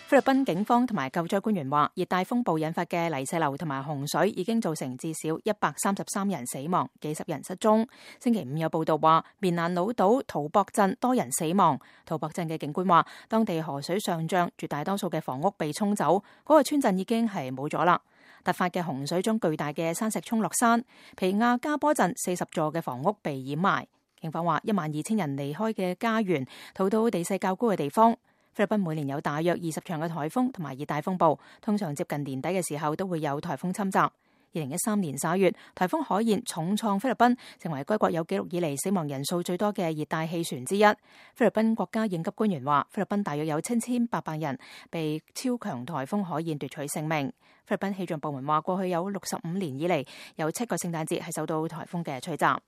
菲律賓警方同埋救災官員話，熱帶風暴引發嘅泥石流同埋洪水已經造成至少133人死亡，幾十人失蹤。星期五有報道話，棉蘭老島圖博鎮多人死亡。圖博鎮嘅警官話，當地河水上漲，絕大多數嘅房屋被沖走，嗰個村鎮已經係冇咗啦。突發嘅洪水將巨大嘅山石沖落山，皮亞加波鎮40座嘅房屋被掩埋。警方話，12000人離開嘅家園，逃到地勢較高嘅地方。菲律賓每年有大約20場嘅颱風同埋熱帶風暴，通常接近年底嘅時候都會有颱風侵襲。2013年11月，颱風海燕重創菲律賓，成為該國有紀錄以嚟死亡人數最多嘅熱帶氣旋之一。菲律賓國家應急官員話，菲律賓大約有7800人被超強颱風海燕奪取性命。菲律賓氣象部門話，過去有65年以嚟，有7個聖誕節係受到颱風嘅吹襲。